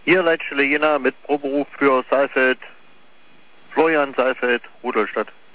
Hier Leitstelle Jena mit Proberuf für Saalfeld, Florian Saalfeld, Rudolstadt.